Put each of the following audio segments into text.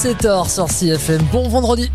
17h sur CFM. Bon vendredi.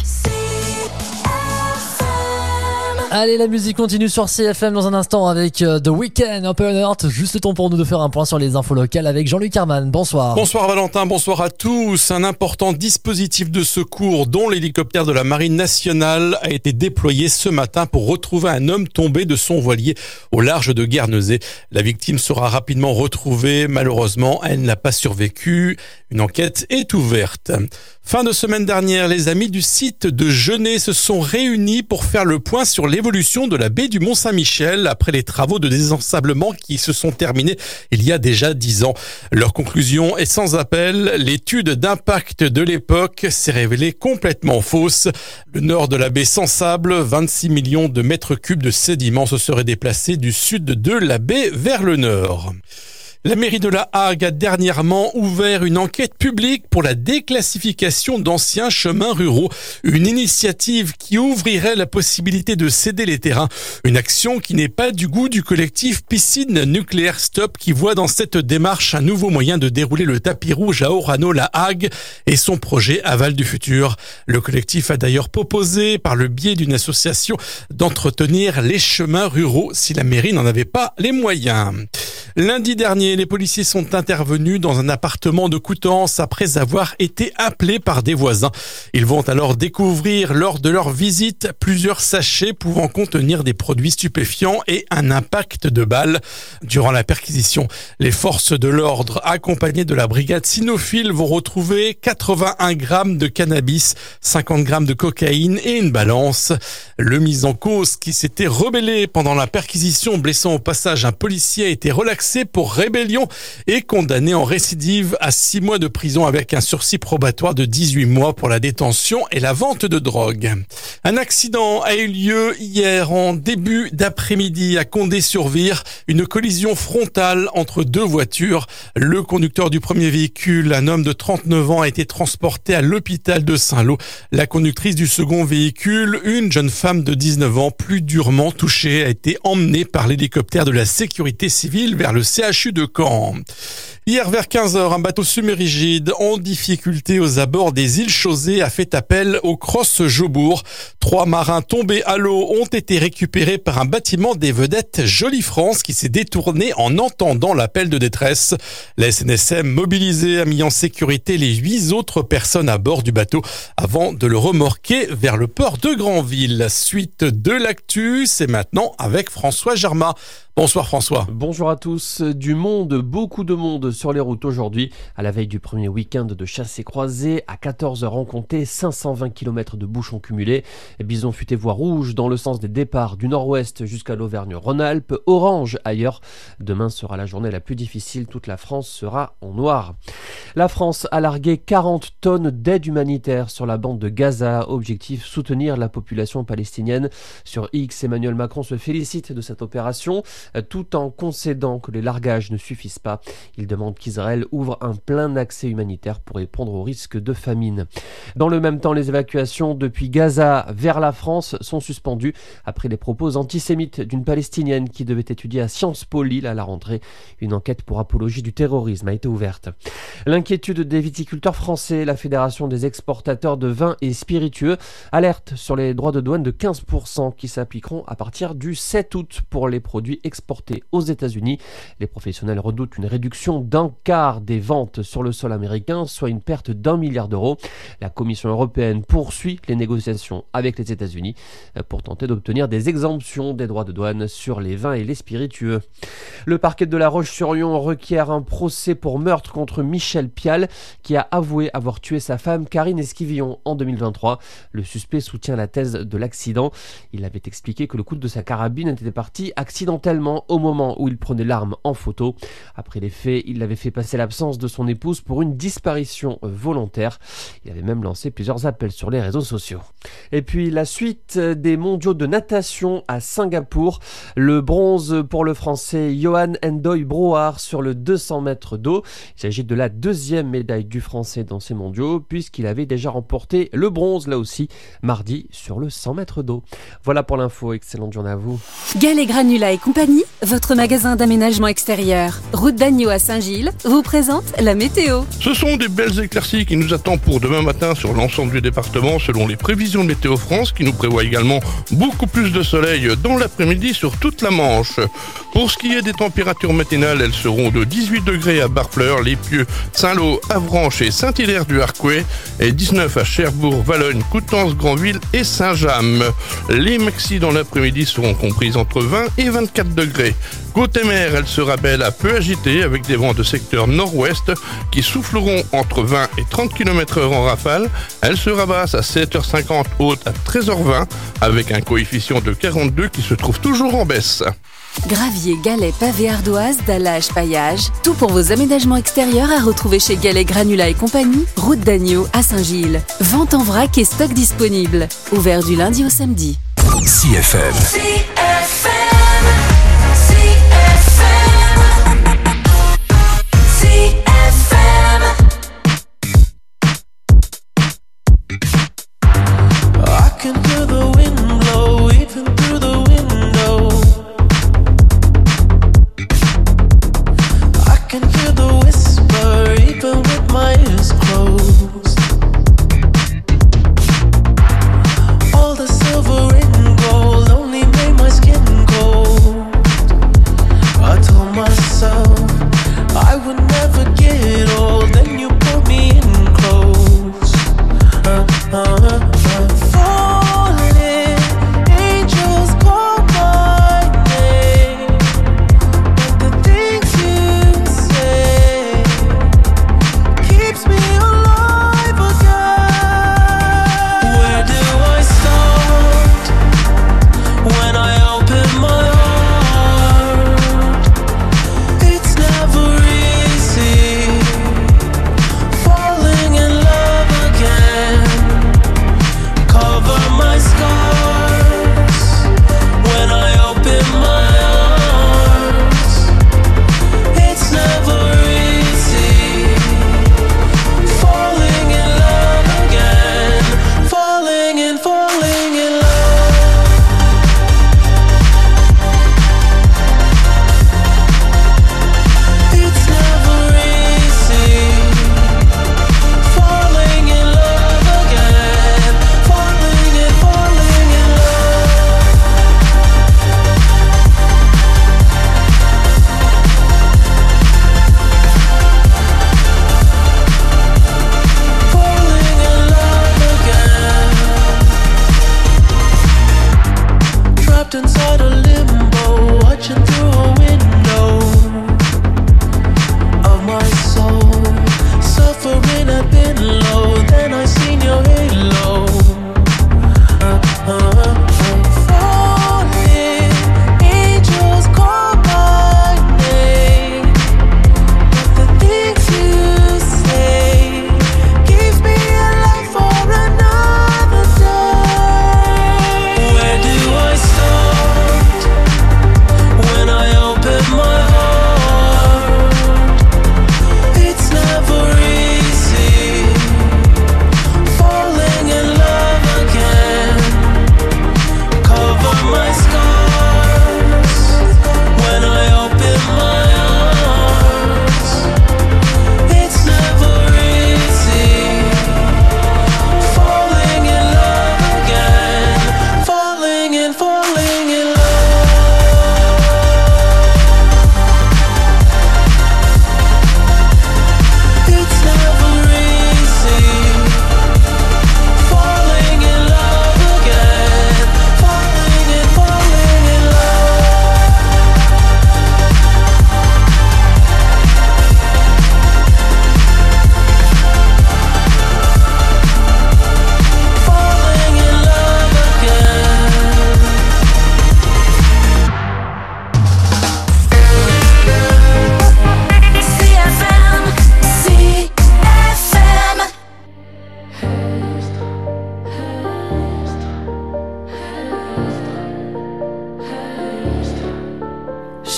Allez, la musique continue sur CFM dans un instant avec The Weeknd, Open Heart. Juste le temps pour nous de faire un point sur les infos locales avec Jean-Luc Herman. Bonsoir. Bonsoir Valentin, bonsoir à tous. Un important dispositif de secours dont l'hélicoptère de la Marine nationale a été déployé ce matin pour retrouver un homme tombé de son voilier au large de Guernesey. La victime sera rapidement retrouvée. Malheureusement, elle n'a pas survécu. Une enquête est ouverte. Fin de semaine dernière, les amis du site de Genêt se sont réunis pour faire le point sur l'évolution de la baie du Mont-Saint-Michel après les travaux de désensablement qui se sont terminés il y a déjà 10 ans. Leur conclusion est sans appel. L'étude d'impact de l'époque s'est révélée complètement fausse. Le nord de la baie sans sable, 26 millions de mètres cubes de sédiments se seraient déplacés du sud de la baie vers le nord. La mairie de La Hague a dernièrement ouvert une enquête publique pour la déclassification d'anciens chemins ruraux. Une initiative qui ouvrirait la possibilité de céder les terrains. Une action qui n'est pas du goût du collectif Piscine Nucléaire Stop qui voit dans cette démarche un nouveau moyen de dérouler le tapis rouge à Orano-La Hague et son projet Aval du futur. Le collectif a d'ailleurs proposé, par le biais d'une association, d'entretenir les chemins ruraux si la mairie n'en avait pas les moyens. Lundi dernier, les policiers sont intervenus dans un appartement de Coutances après avoir été appelés par des voisins. Ils vont alors découvrir lors de leur visite plusieurs sachets pouvant contenir des produits stupéfiants et un impact de balles. Durant la perquisition, les forces de l'ordre accompagnées de la brigade cynophile vont retrouver 81 grammes de cannabis, 50 grammes de cocaïne et une balance. Le mis en cause qui s'était rebellé pendant la perquisition blessant au passage un policier a été relaxé pour rébellion et condamné en récidive à 6 mois de prison avec un sursis probatoire de 18 mois pour la détention et la vente de drogue. Un accident a eu lieu hier en début d'après-midi à Condé-sur-Vire. Une collision frontale entre deux voitures. Le conducteur du premier véhicule, un homme de 39 ans, a été transporté à l'hôpital de Saint-Lô. La conductrice du second véhicule, une jeune femme de 19 ans, plus durement touchée, a été emmenée par l'hélicoptère de la sécurité civile vers le CHU de Caen. Hier vers 15h, un bateau semi-rigide en difficulté aux abords des îles Chausée a fait appel au Cross Jobourg. 3 marins tombés à l'eau ont été récupérés par un bâtiment des vedettes Jolie France qui s'est détourné en entendant l'appel de détresse. La SNSM mobilisée a mis en sécurité les 8 autres personnes à bord du bateau avant de le remorquer vers le port de Granville. Suite de l'actu, c'est maintenant avec François Germain. Bonsoir François. Bonjour à tous. Du monde, beaucoup de monde sur les routes aujourd'hui. À la veille du premier week-end de chassés-croisés, à 14h on comptait 520 km de bouchons cumulés. Bison futé voie rouge dans le sens des départs du nord-ouest jusqu'à l'Auvergne-Rhône-Alpes. Orange ailleurs. Demain sera la journée la plus difficile. Toute la France sera en noir. La France a largué 40 tonnes d'aide humanitaire sur la bande de Gaza. Objectif, soutenir la population palestinienne. Sur X, Emmanuel Macron se félicite de cette opération, tout en concédant que les largages ne suffisent pas. Il demande qu'Israël ouvre un plein accès humanitaire pour répondre au risque de famine. Dans le même temps, les évacuations depuis Gaza vers la France sont suspendues après les propos antisémites d'une Palestinienne qui devait étudier à Sciences Po Lille à la rentrée. Une enquête pour apologie du terrorisme a été ouverte. L'inquiétude des viticulteurs français, la Fédération des exportateurs de vins et spiritueux alerte sur les droits de douane de 15% qui s'appliqueront à partir du 7 août pour les produits exportés aux États-Unis. Les professionnels redoutent une réduction d'un quart des ventes sur le sol américain, soit une perte d'1 milliard d'euros. La Commission européenne poursuit les négociations avec les États-Unis pour tenter d'obtenir des exemptions des droits de douane sur les vins et les spiritueux. Le parquet de La Roche-sur-Yon requiert un procès pour meurtre contre Michel Pial, qui a avoué avoir tué sa femme Karine Esquivillon en 2023. Le suspect soutient la thèse de l'accident. Il avait expliqué que le coup de sa carabine était parti accidentellement au moment où il prenait l'arme en photo. Après les faits, il avait fait passer l'absence de son épouse pour une disparition volontaire. Il avait même lancé plusieurs appels sur les réseaux sociaux. Et puis la suite des mondiaux de natation à Singapour. Le bronze pour le français Johan Ndoye Brouard sur le 200 mètres d'eau. Il s'agit de la deuxième médaille du français dans ces mondiaux puisqu'il avait déjà remporté le bronze là aussi mardi sur le 100 mètres d'eau. Voilà pour l'info, excellente journée à vous. Gallet Granula et compagnie, votre magasin d'aménagement aménagements extérieurs. Route d'Agneau à Saint-Gilles vous présente la météo. Ce sont des belles éclaircies qui nous attendent pour demain matin sur l'ensemble du département selon les prévisions de Météo France qui nous prévoit également beaucoup plus de soleil dans l'après-midi sur toute la Manche. Pour ce qui est des températures matinales, elles seront de 18 degrés à Barfleur, Les Pieux, Saint-Lô, Avranches et Saint-Hilaire-du-Harcouët et 19 à Cherbourg, Valognes, Coutances, Granville et Saint-James. Les maxis dans l'après-midi seront comprises entre 20 et 24 degrés. Côté mer, elle sera belle à peu agitée avec des vents de secteur nord-ouest qui souffleront entre 20 et 30 km/h en rafale. Elle sera basse à 7h50, haute à 13h20 avec un coefficient de 42 qui se trouve toujours en baisse. Gravier, galets, pavés, ardoises, dallage, paillage, tout pour vos aménagements extérieurs à retrouver chez Galets Granula et compagnie, route d'Agneau à Saint-Gilles. Vente en vrac et stock disponible. Ouvert du lundi au samedi. CFM. All the silver and gold only made my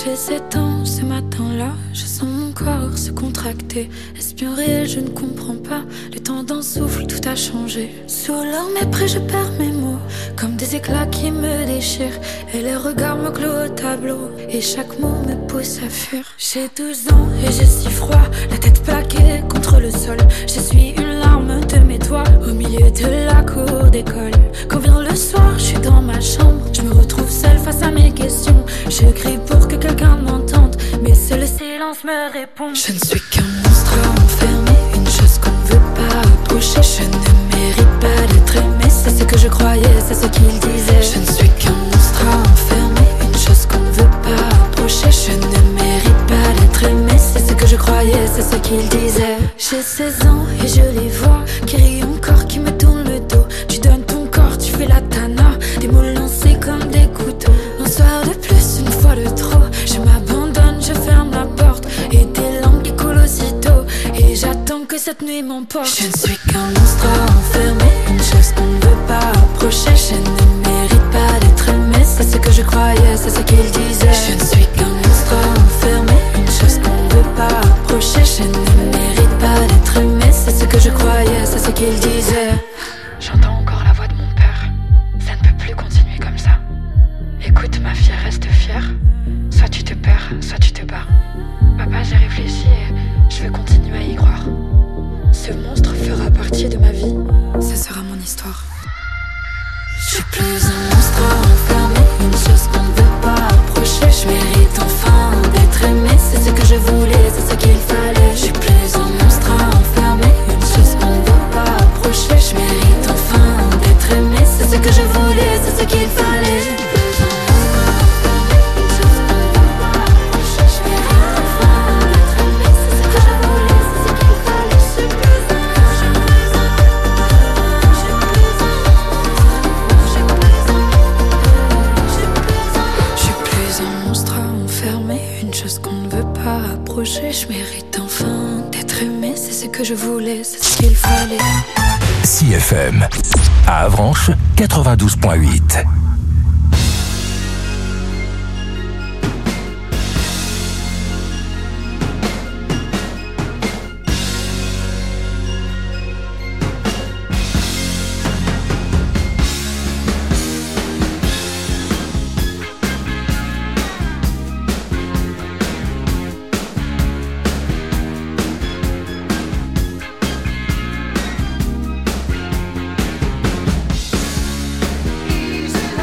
J'ai 7 ans ce matin-là, je sens mon corps se contracter. Est-ce bien réel, je ne comprends pas. Le temps d'un souffle, tout a changé. Sous leur mépris, je perds mes mots, comme des éclats qui me déchirent. Et les regards me clouent au tableau, et chaque mot me pousse à fuir. J'ai 12 ans et j'ai si froid, la tête plaquée contre le sol. Je suis une larme de mes doigts, au milieu de la cour d'école. Quand vient le soir, je suis dans ma chambre, je me retrouve seule face à mes questions. Je crie pour que quelqu'un m'entende, mais seul le silence me répond. Je ne suis qu'un monstre enfermé, une chose qu'on ne veut pas approcher. Je ne mérite pas d'être aimé, c'est ce que je croyais, c'est ce qu'il disait. Je ne suis qu'un monstre enfermé, une chose qu'on ne veut pas approcher. Je ne mérite pas d'être aimé, c'est ce que je croyais, c'est ce qu'il disait. J'ai 16 ans et je les vois, qui rient encore, qui me tournent le dos. Tu donnes ton corps, tu fais la tana, des mots lancés comme des couteaux. Un soir de plus, une fois de trop, je m'abandonne, je ferme la porte, et des larmes qui coulent aussitôt, et j'attends que cette nuit m'emporte. Je ne suis qu'un monstre enfermé, une chose qu'on ne veut pas approcher. Je ne mérite pas d'être aimé, c'est ce que je croyais, c'est ce qu'il disait. Je ne suis qu'un monstre enfermé, une chose qu'on ne veut pas approcher. Je ne mérite pas d'être aimé, c'est ce que je croyais, c'est ce qu'il disait. J'entends encore la voix de mon père. Ça ne peut plus continuer comme ça. Écoute ma fille, reste fière. Soit tu te perds, soit tu te bats. Papa, j'ai réfléchi et je veux continuer à y croire. Ce monstre fera partie de ma vie. Ce sera mon histoire. Je suis plus un monstre enfermé, une chose qu'on ne veut pas approcher. Je mérite enfin d'être aimé, c'est ce que je voulais, c'est ce qu'il fallait. Je suis plus un monstre enfermé, une chose qu'on ne veut pas approcher. Je mérite enfin d'être aimé, c'est ce que je voulais, c'est ce qu'il fallait. Je suis plus un monstre enfermé, une chose qu'on ne veut pas approcher. Je mérite enfin d'être aimé, c'est ce que je voulais, c'est ce qu'il fallait. Je suis plus un monstre enfermé, une chose qu'on ne veut pas approcher. Je mérite enfin d'être aimé, c'est ce que je voulais, c'est ce qu'il fallait. CFM à Avranches 92.8. Easy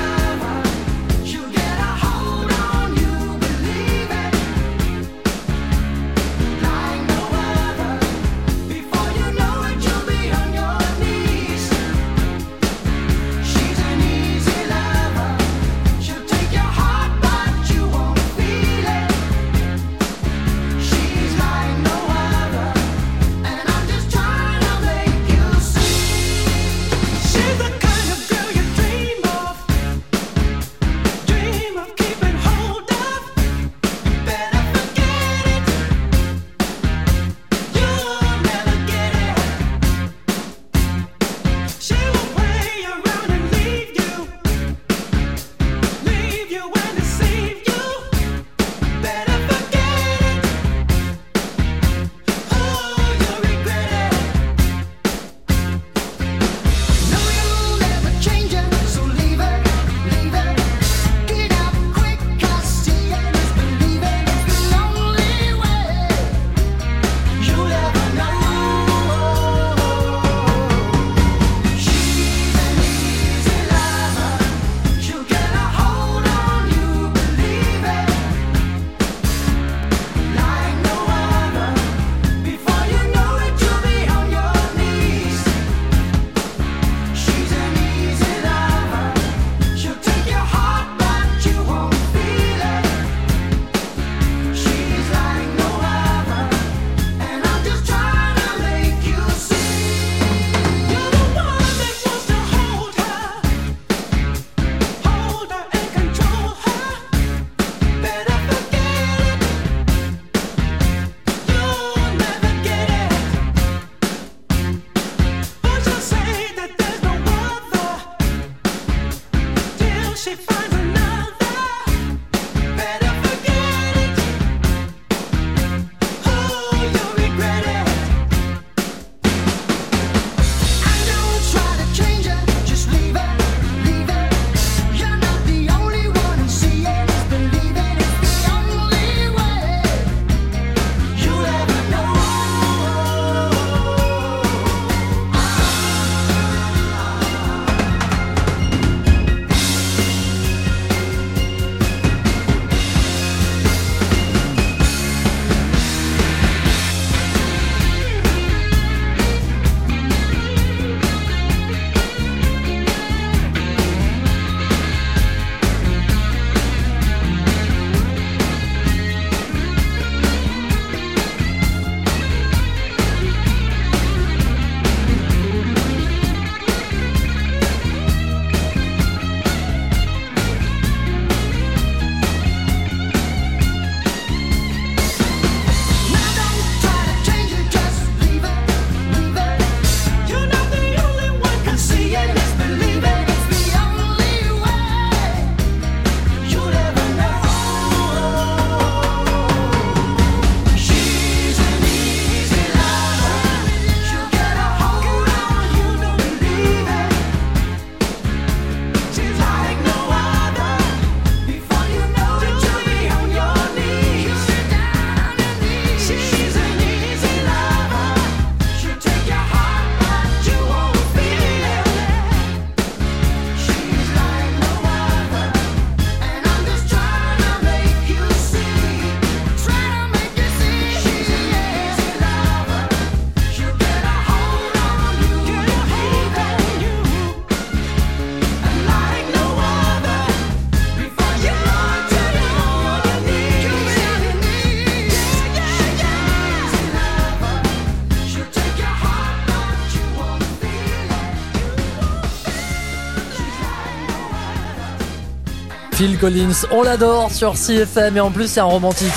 Phil Collins, on l'adore sur CFM et en plus c'est un romantique.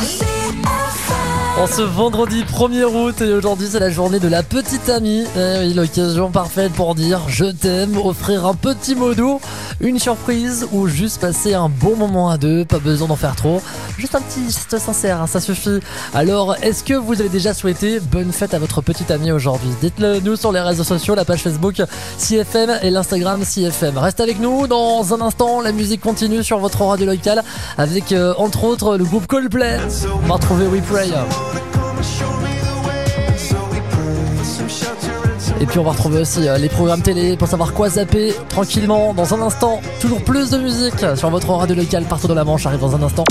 En ce vendredi 1er août et aujourd'hui c'est la journée de la petite amie. Oui, l'occasion parfaite pour dire je t'aime, offrir un petit mot doux, une surprise ou juste passer un bon moment à deux, pas besoin d'en faire trop. Juste un petit geste sincère, ça suffit. Alors, est-ce que vous avez déjà souhaité bonne fête à votre petite amie aujourd'hui? Dites-le nous sur les réseaux sociaux, la page Facebook CFM et l'Instagram CFM. Reste avec nous, dans un instant, la musique continue sur votre radio locale avec entre autres le groupe Coldplay. On va retrouver We Pray. Et puis on va retrouver aussi les programmes télé pour savoir quoi zapper tranquillement dans un instant. Toujours plus de musique sur votre radio locale partout dans la Manche, arrive dans un instant.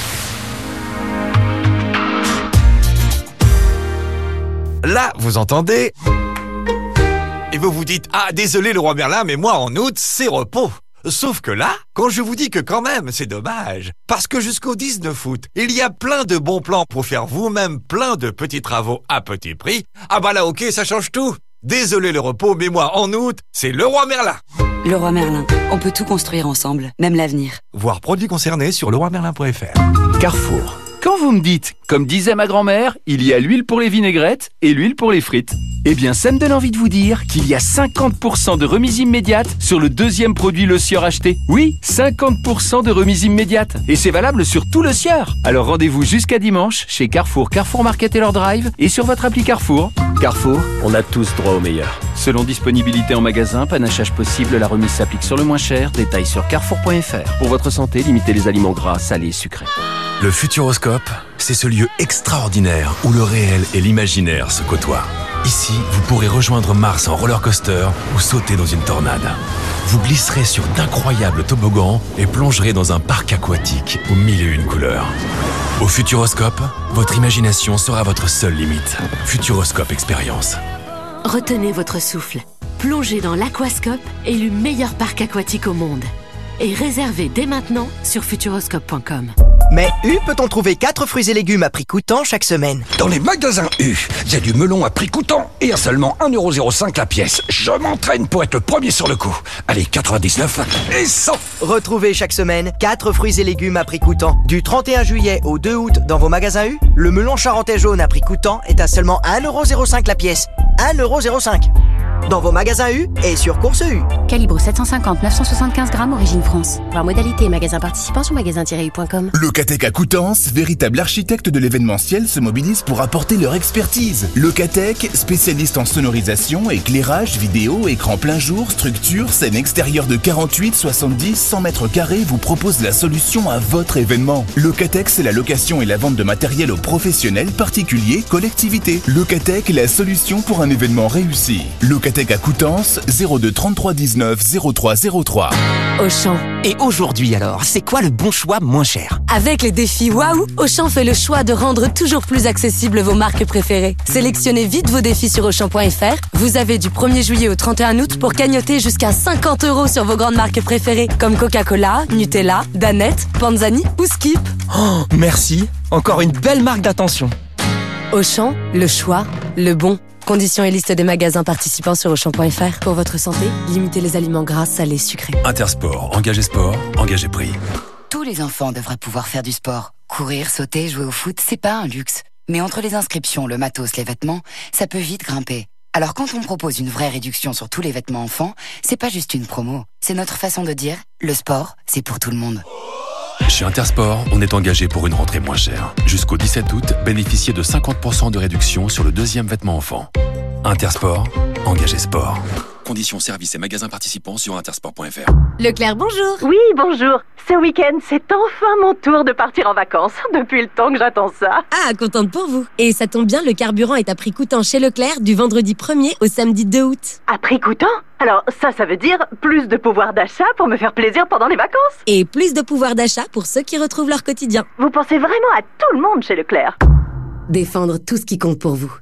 Là, vous entendez? Et vous vous dites, ah désolé le roi Merlin, mais moi en août, c'est repos. Sauf que là, quand je vous dis que quand même, c'est dommage. Parce que jusqu'au 19 août, il y a plein de bons plans pour faire vous-même plein de petits travaux à petit prix. Ah bah là, ok, ça change tout. Désolé le repos, mais moi en août, c'est le roi Merlin. Le roi Merlin, on peut tout construire ensemble, même l'avenir. Voir produits concernés sur leroimerlin.fr. Carrefour. Quand vous me dites, comme disait ma grand-mère, il y a l'huile pour les vinaigrettes et l'huile pour les frites. Eh bien, ça me donne envie de vous dire qu'il y a 50% de remise immédiate sur le deuxième produit Le Sieur acheté. Oui, 50% de remise immédiate. Et c'est valable sur tout Le Sieur. Alors rendez-vous jusqu'à dimanche chez Carrefour, Carrefour Market et leur drive et sur votre appli Carrefour. Carrefour, on a tous droit au meilleur. Selon disponibilité en magasin, panachage possible, la remise s'applique sur le moins cher. Détails sur carrefour.fr. Pour votre santé, limitez les aliments gras, salés et sucrés. Le Futuroscope, c'est ce lieu extraordinaire où le réel et l'imaginaire se côtoient. Ici, vous pourrez rejoindre Mars en roller coaster ou sauter dans une tornade. Vous glisserez sur d'incroyables toboggans et plongerez dans un parc aquatique aux 1001 couleurs. Au Futuroscope, votre imagination sera votre seule limite. Futuroscope Expérience. Retenez votre souffle. Plongez dans l'Aquascope, élu meilleur parc aquatique au monde. Et réservez dès maintenant sur futuroscope.com. Mais U peut-on trouver 4 fruits et légumes à prix coûtant chaque semaine? Dans les magasins U, il y a du melon à prix coûtant et à seulement 1,05€ la pièce. Je m'entraîne pour être le premier sur le coup. Allez, 99 et 100. Retrouvez chaque semaine 4 fruits et légumes à prix coûtant. Du 31 juillet au 2 août dans vos magasins U, le melon charentais jaune à prix coûtant est à seulement 1,05€ la pièce. 1,05€. Dans vos magasins U et sur Course U. Calibre 750, 975 grammes, origine France. Voir modalité et magasin participant sur magasin-u.com. Locatec à Coutances, véritable architecte de l'événementiel, se mobilise pour apporter leur expertise. Locatec, spécialiste en sonorisation, éclairage, vidéo, écran plein jour, structure, scène extérieure de 48, 70, 100 mètres carrés, vous propose la solution à votre événement. Locatec, c'est la location et la vente de matériel aux professionnels, particuliers, collectivités. Locatec, la solution pour un événement réussi. Locatec à Coutances, 02 33 19 03 03. Auchan. Et aujourd'hui alors, c'est quoi le bon choix moins cher? Avec les défis Waouh, Auchan fait le choix de rendre toujours plus accessibles vos marques préférées. Sélectionnez vite vos défis sur Auchan.fr. Vous avez du 1er juillet au 31 août pour cagnotter jusqu'à 50€ sur vos grandes marques préférées comme Coca-Cola, Nutella, Danette, Panzani ou Skip. Oh, merci. Encore une belle marque d'attention. Auchan, le choix, le bon. Conditions et liste des magasins participants sur Auchan.fr. Pour votre santé, limitez les aliments gras, salés, sucrés. Intersport, engagé sport, engagé prix. Tous les enfants devraient pouvoir faire du sport. Courir, sauter, jouer au foot, c'est pas un luxe. Mais entre les inscriptions, le matos, les vêtements, ça peut vite grimper. Alors quand on propose une vraie réduction sur tous les vêtements enfants, c'est pas juste une promo. C'est notre façon de dire, le sport, c'est pour tout le monde. Chez Intersport, on est engagé pour une rentrée moins chère. Jusqu'au 17 août, bénéficiez de 50% de réduction sur le deuxième vêtement enfant. Intersport, engagé sport. Conditions, services et magasins participants sur intersport.fr. Leclerc, bonjour. Oui, bonjour. Ce week-end, c'est enfin mon tour de partir en vacances. Depuis le temps que j'attends ça. Ah, contente pour vous. Et ça tombe bien, le carburant est à prix coûtant chez Leclerc du vendredi 1er au samedi 2 août. À prix coûtant? Alors ça veut dire plus de pouvoir d'achat pour me faire plaisir pendant les vacances. Et plus de pouvoir d'achat pour ceux qui retrouvent leur quotidien. Vous pensez vraiment à tout le monde chez Leclerc. Défendre tout ce qui compte pour vous.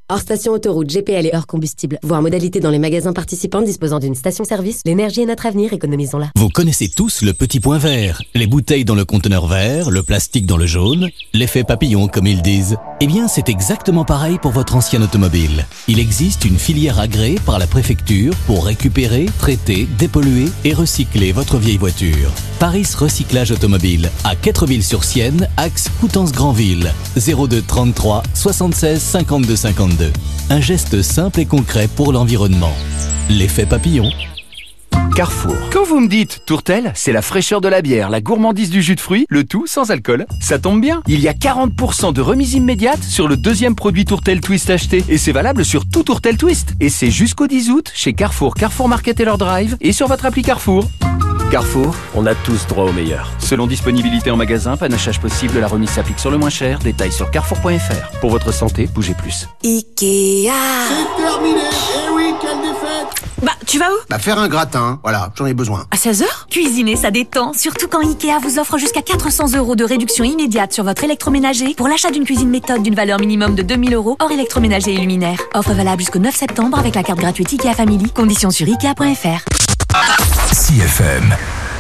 Hors station, autoroute, GPL et hors combustible. Voir modalité dans les magasins participants disposant d'une station-service. L'énergie est notre avenir, économisons-la. Vous connaissez tous le petit point vert. Les bouteilles dans le conteneur vert, le plastique dans le jaune, l'effet papillon comme ils disent. Eh bien, c'est exactement pareil pour votre ancien automobile. Il existe une filière agréée par la préfecture pour récupérer, traiter, dépolluer et recycler votre vieille voiture. Paris Recyclage Automobile, à Quettreville-sur-Sienne, axe Coutances-Granville, 02 33 76 52 52. Un geste simple et concret pour l'environnement. L'effet papillon. Carrefour. Quand vous me dites tourtelle, c'est la fraîcheur de la bière, la gourmandise du jus de fruits, le tout sans alcool. Ça tombe bien, il y a 40% de remise immédiate sur le deuxième produit tourtelle twist acheté. Et c'est valable sur tout tourtelle twist. Et c'est jusqu'au 10 août chez Carrefour, Carrefour Market et leur drive et sur votre appli Carrefour. Carrefour, on a tous droit au meilleur. Selon disponibilité en magasin, panachage possible, la remise s'applique sur le moins cher. Détails sur carrefour.fr. Pour votre santé, bougez plus. Ikea. C'est terminé. Eh oui, quelle défaite. Bah, tu vas où? Faire un gratin. Voilà, j'en ai besoin. À 16h? Cuisiner, ça détend. Surtout quand Ikea vous offre jusqu'à 400 € de réduction immédiate sur votre électroménager pour l'achat d'une cuisine méthode d'une valeur minimum de 2 000 € hors électroménager et luminaire. Offre valable jusqu'au 9 septembre avec la carte gratuite Ikea Family. Conditions sur Ikea.fr. CFM.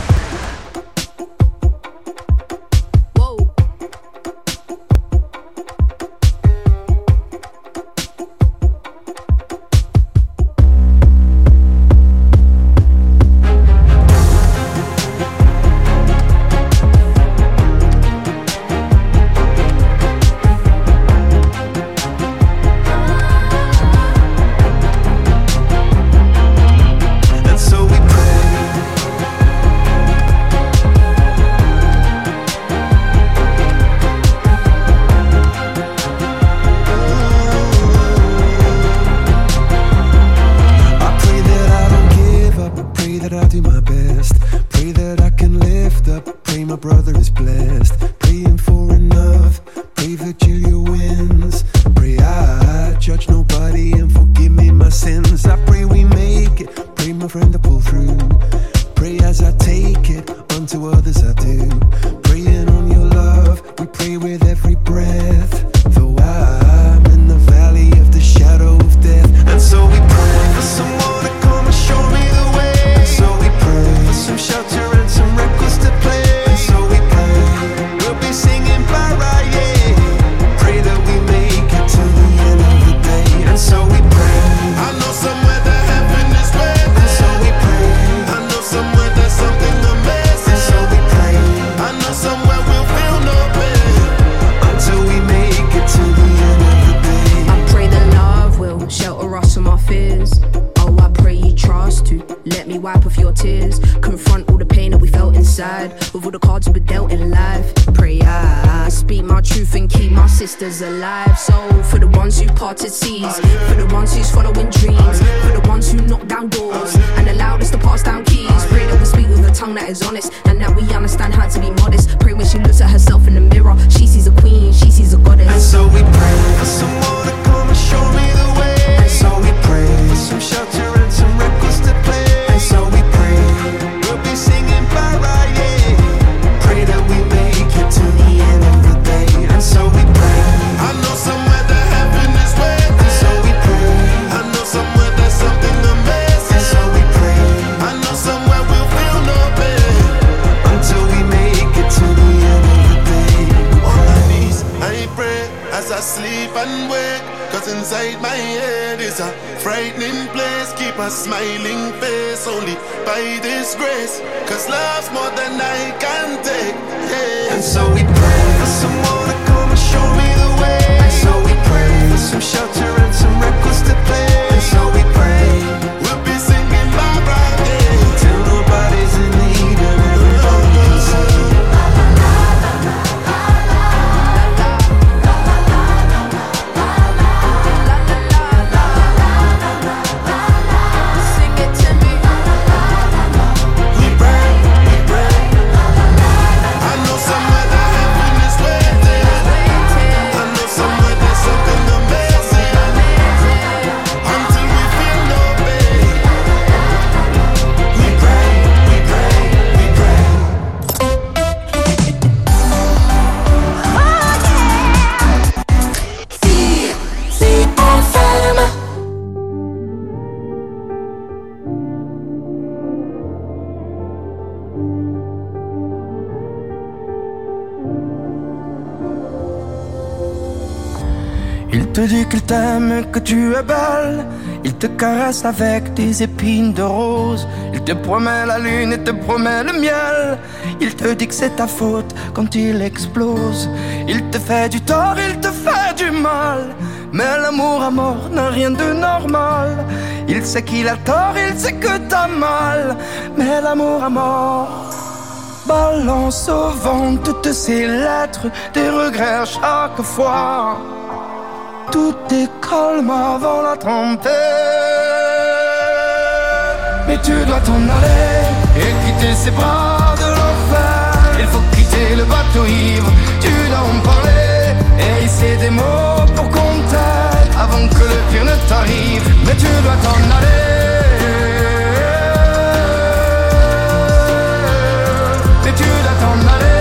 Alive, so for the ones who parted seas, for the ones who's following dreams, for the ones who knock down doors and allowed us to pass down keys. Pray that we speak with a tongue that is honest and that we understand how to be modest. Pray when she looks at herself in the mirror, she sees a queen, she sees a goddess. And so we pray for someone to come and show me the way. And so we pray for some shelter and some records to play. And so we pray we'll be singing para, yeah. Pray that we make it to the end of the day. And so we pray. I know somewhere that heaven is waiting. And so we pray. I know somewhere there's something amazing. And so we pray. I know somewhere we'll feel no pain until we make it to the end of the day. On my knees, I pray as I sleep and wake. Cause inside my head is a frightening place. Keep a smiling face only by this grace. Cause love's more than I can take, yeah. And so we pray for someone to come and show me the way. And so we pray for some shelter and some records to play. And so we pray we'll be singing bye-bye, yeah. Till nobody's in need and everybody can sing. I know somewhere that Il te dit qu'il t'aime, que tu es belle. Il te caresse avec des épines de rose. Il te promet la lune et te promet le miel. Il te dit que c'est ta faute quand il explose. Il te fait du tort, il te fait du mal. Mais l'amour à mort n'a rien de normal. Il sait qu'il a tort, il sait que t'as mal. Mais l'amour à mort balance au vent toutes ces lettres, des regrets à chaque fois. Tout est calme avant la tempête. Mais tu dois t'en aller et quitter ces bras de l'enfer. Il faut quitter le bateau ivre, tu dois en parler et hisser des mots pour qu'on t'aide avant que le pire ne t'arrive. Mais tu dois t'en aller. Mais tu dois t'en aller.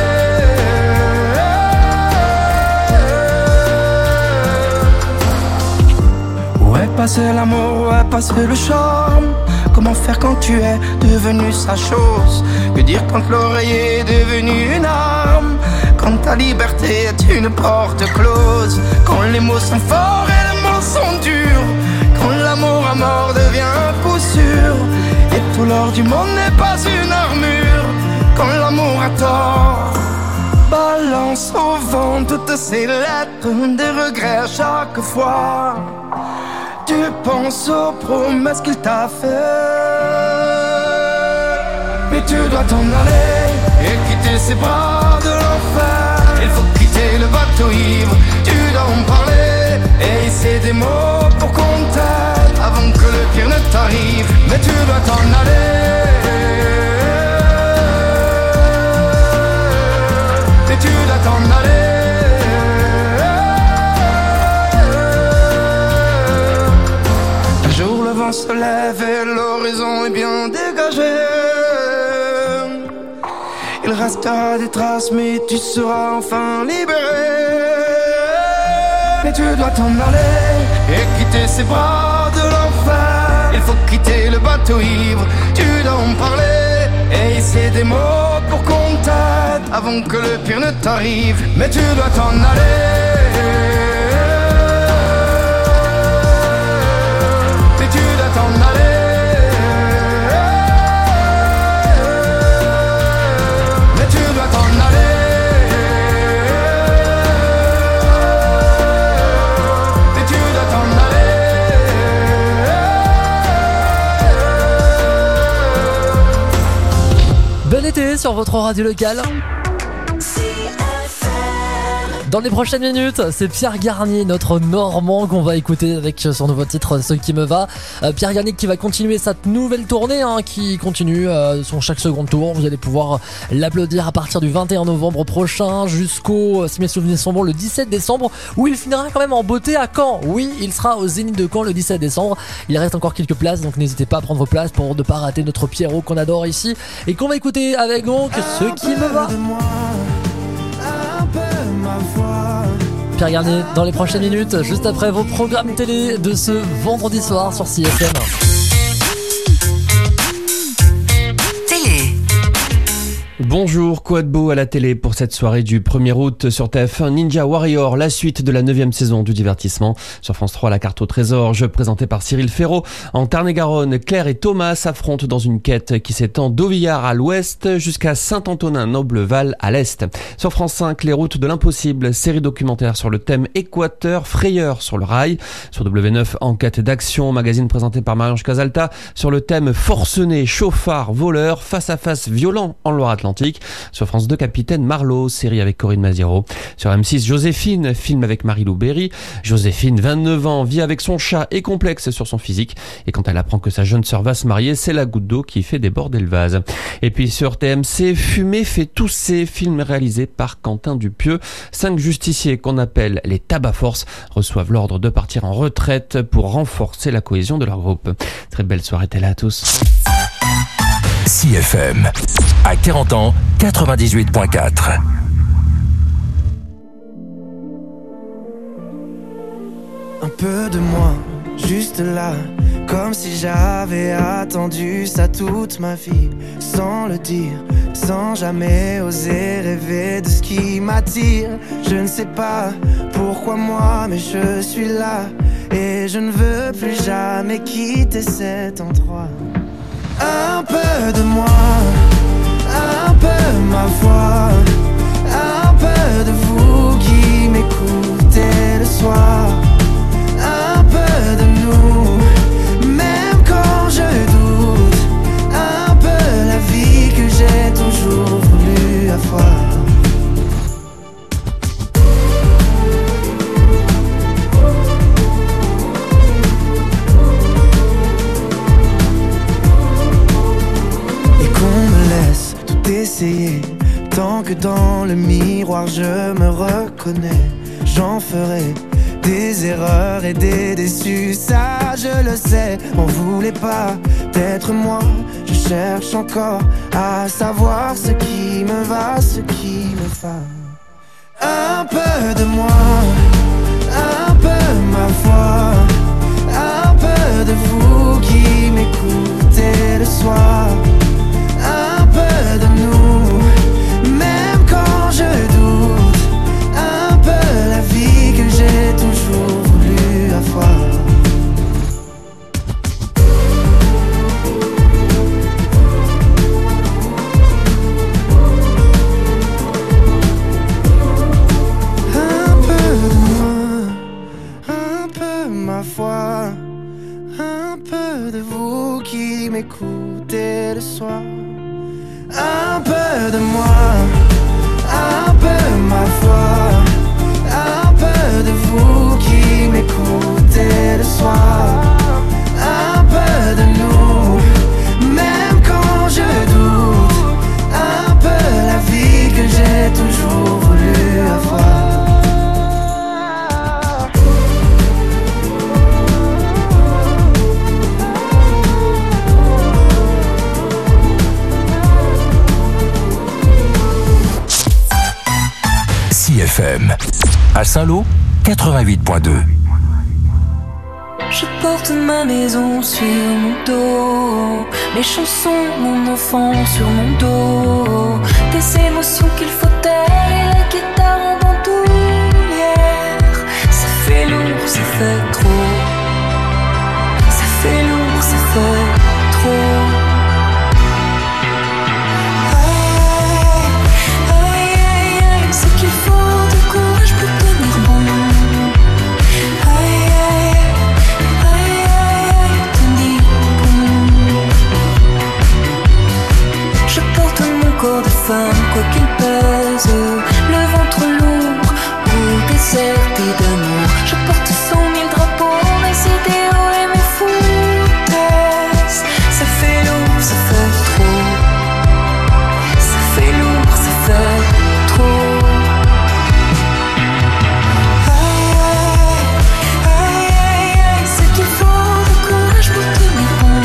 Où est passé l'amour, où est passé le charme? Comment faire quand tu es devenu sa chose? Que dire quand l'oreiller est devenu une arme? Quand ta liberté est une porte close? Quand les mots sont forts et les mots sont durs? Quand l'amour à mort devient un coup sûr? Et tout l'or du monde n'est pas une armure? Quand l'amour a tort, balance au vent toutes ces lettres, des regrets à chaque fois. Tu penses aux promesses qu'il t'a fait. Mais tu dois t'en aller et quitter ces bras de l'enfer. Il faut quitter le bateau ivre, tu dois en parler et hisser des mots pour qu'on t'aide avant que le pire ne t'arrive. Mais tu dois t'en aller. Mais tu dois t'en aller. Un jour le vent se lève et l'horizon est bien dégagé. Il restera des traces mais tu seras enfin libéré. Mais tu dois t'en aller et quitter ces bras de l'enfer. Il faut quitter le bateau ivre, tu dois en parler et hisser des mots pour qu'on t'aide avant que le pire ne t'arrive. Mais tu dois t'en aller. Mais tu dois t'en aller. Mais tu dois t'en aller. Mais tu dois t'en aller. Bon été sur votre radio locale. Dans les prochaines minutes, c'est Pierre Garnier, notre Normand, qu'on va écouter avec son nouveau titre Ce qui me va. Pierre Garnier qui va continuer sa nouvelle tournée, qui continue son chaque second tour. Vous allez pouvoir l'applaudir à partir du 21 novembre prochain jusqu'au, si mes souvenirs sont bons, le 17 décembre, où il finira quand même en beauté à Caen. Oui, il sera au Zénith de Caen le 17 décembre. Il reste encore quelques places, donc n'hésitez pas à prendre vos places pour ne pas rater notre Pierrot qu'on adore ici et qu'on va écouter avec donc Ce qui me va. Pierre Garnier dans les prochaines minutes, juste après vos programmes télé de ce vendredi soir sur CFM. Bonjour, quoi de beau à la télé pour cette soirée du 1er août sur TF1 Ninja Warrior, la suite de la 9e saison du divertissement. Sur France 3, la carte au trésor, jeu présenté par Cyril Ferraud. En Tarn-et-Garonne, Claire et Thomas s'affrontent dans une quête qui s'étend d'Auvillard à l'ouest jusqu'à Saint-Antonin-Nobleval à l'est. Sur France 5, les routes de l'impossible, série documentaire sur le thème Équateur, frayeur sur le rail. Sur W9, enquête d'action, magazine présenté par Marie-Ange Casalta sur le thème forcené, chauffard, voleur, face à face violent en Loire-Atlantique. Sur France 2, Capitaine Marlowe, série avec Corinne Maziero. Sur M6, Joséphine, film avec Marie-Lou Berry. Joséphine, 29 ans, vit avec son chat et complexe sur son physique. Et quand elle apprend que sa jeune sœur va se marier, c'est la goutte d'eau qui fait déborder le vase. Et puis sur TMC, Fumée fait tousser, film réalisé par Quentin Dupieux. 5 justiciers qu'on appelle les tabac force reçoivent l'ordre de partir en retraite pour renforcer la cohésion de leur groupe. Très belle soirée télé à tous. CFM, à 40 ans, 98.4. Un peu de moi, juste là, Comme si j'avais attendu ça toute ma vie, sans le dire, sans jamais oser rêver de ce qui m'attire. Je ne sais pas pourquoi moi, mais je suis là, et je ne veux plus jamais quitter cet endroit. Un peu de moi, un peu ma voix, un peu de vous qui m'écoutez le soir, un peu de nous, même quand je doute, un peu la vie que j'ai toujours voulu avoir. Essayer, tant que dans le miroir je me reconnais. J'en ferai des erreurs et des déçus, ça je le sais. On voulait pas d'être moi, je cherche encore à savoir ce qui me va, ce qui me va. Un peu de moi, un peu ma voix, un peu de vous qui m'écoutez le soir, un peu de nous, même quand je doute, un peu la vie que j'ai toujours voulu avoir. Un peu de moi, un peu ma foi, un peu de vous qui m'écoutez le soir. Un peu de moi, un peu ma foi, un peu de vous qui m'écoutez le soir, un peu de nous, même quand je doute, un peu la vie que j'ai toujours voulu avoir. FM. À Saint-Lô, 88.2. Je porte ma maison sur mon dos, mes chansons, mon enfant sur mon dos, des émotions qu'il faut taire et la guitare en bandoulière. Ça fait lourd, ça fait trop. Ça fait lourd, ça fait trop. Corps de femme, quoi qu'il pèse, le ventre lourd ou déserté d'amour. Je porte 100 000 drapeaux, mes idéaux et mes foutaises. Ça fait lourd, ça fait trop. Ça fait lourd, ça fait trop. Aïe, aïe, aïe, c'est qu'il faut du courage pour tenir bon.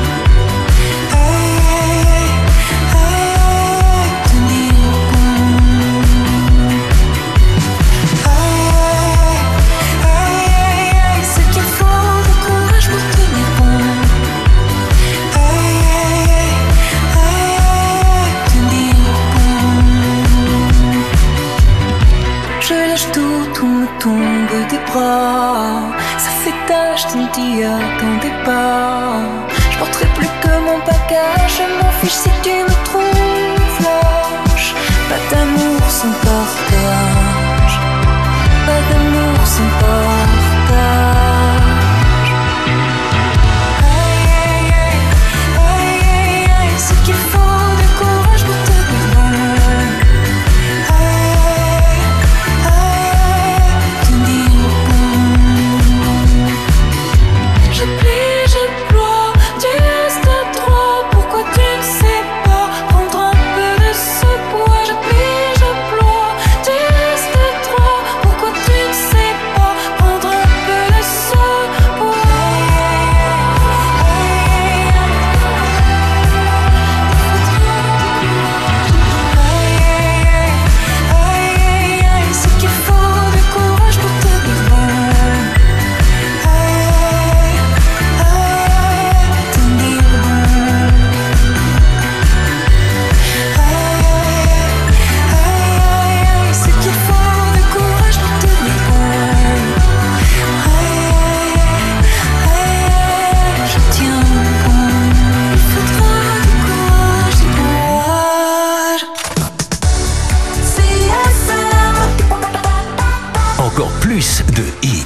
Tout me tombe des bras, ça fait tache tant t'y attendais pas. Je porterai plus que mon bagage, je m'en fiche si tu me trouves lâche. Pas d'amour sans partage, pas d'amour sans partage. Aïe, aïe, aïe, aïe, aïe, aïe, c'est qu'il faut du courage pour te dire. Je plie, je ploie, tu restes à droit. Pourquoi tu ne sais pas prendre un peu de ce poids? Je plie, je ploie, tu restes toujours plus de hits.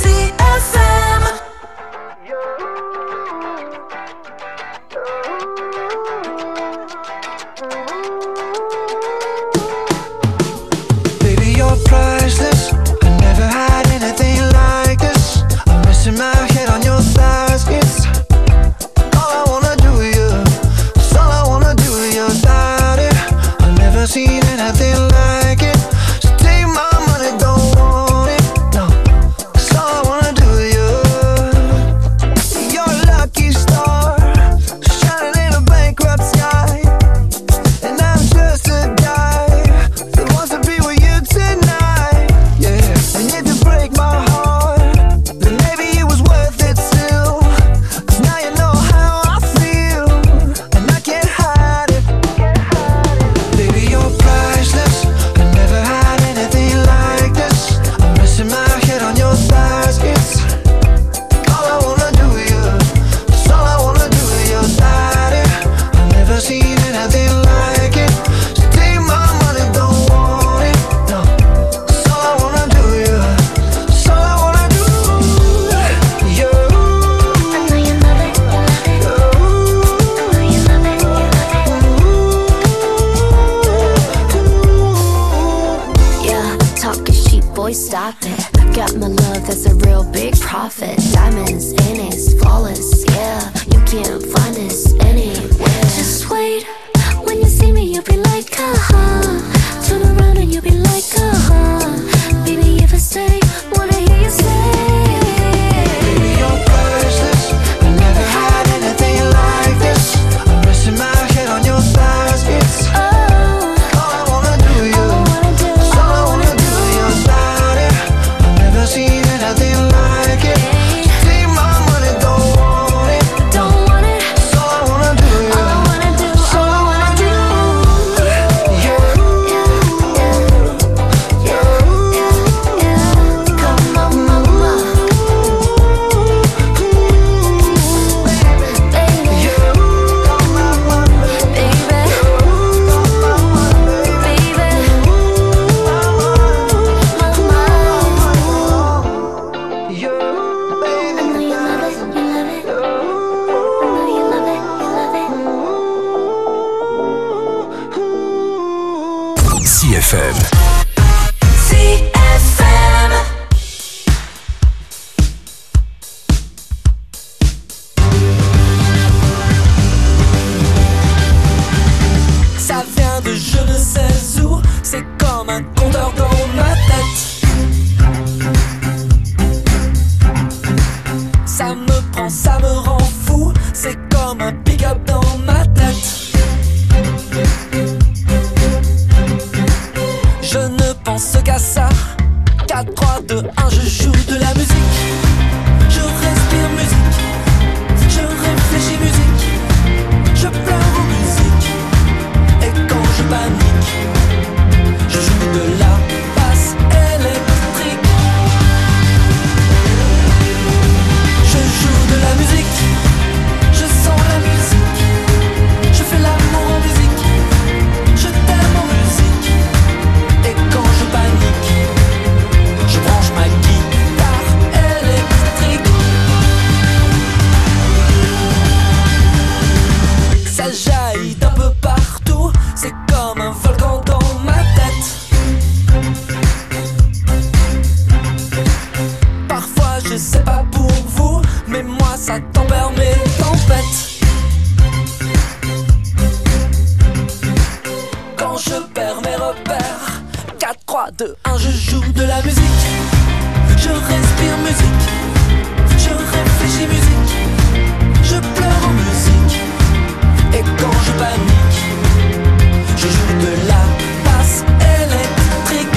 Baby, you're priceless. I never had anything like this. I'm resting my head on your thighs. It's all I wanna do with you. It's all I wanna do with your body. I've never seen anything like it. So take my money, don't want it. No, it's all I wanna do with you. You're a lucky star, shining in a bankrupt sky. And I'm just a guy that wants to be with you tonight. Yeah, and if you break my heart, then maybe it was worth it still. 'Cause now you know how I feel, and I can't hide it. Baby, you're priceless. I never had anything like this. I'm resting my head on your thighs. It's all I wanna do with you. It's all I wanna do with your body. I've never seen anything like it. So take my money, don't want it. No, it's all I wanna do with you. It's all I wanna do. You. I know you love it. I know you love it. Yeah, talking sheep, boy, stop it. Got my love, that's a real big profit. Diamonds in it's flawless, yeah. You can't find us anywhere. Just wait, when you see me, you'll be like, turn around and you'll be like, baby, if I stay, wanna hear you say. Baby, you're priceless. I never had anything like this. I'm resting my head on your thighs. It's all I wanna do with you. It's all I wanna do with your body. I've never seen anything like it. So take my money, don't want it. Don't want it. It's all I wanna do with you. All I wanna do, It's all I wanna do. You. Come on, mama. CFM. Ça vient de je ne sais où, c'est comme un compteur dans ma tête. Ça me prend, ça me rend fou, c'est comme un pick-up dans ma tête. Je ne pense qu'à ça, 4, 3, 2, 1, je joue de la musique. Je respire musique, je réfléchis musique, je pleure en musique. Et quand je panique, je joue de la basse électrique. Je joue de la musique, je sens la musique, je fais l'amour en musique, je t'aime en musique. Et quand je panique, je branche ma guitare électrique. Ça jaillit d'un peu partout, c'est comme un volcan dans ma tête. Parfois je sais pas pour vous, mais moi ça tempère mes tempêtes. Quand je perds mes repères, 4, 3, 2, 1, je joue de la musique. Je respire musique, je réfléchis musique, je pleure en musique. Et quand je panique, je joue de la basse électrique.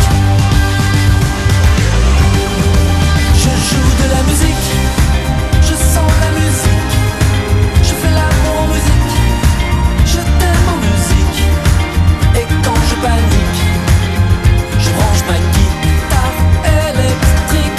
Je joue de la musique, je sens la musique, je fais l'amour en musique, je t'aime en musique. Et quand je panique, je branche ma guitare électrique.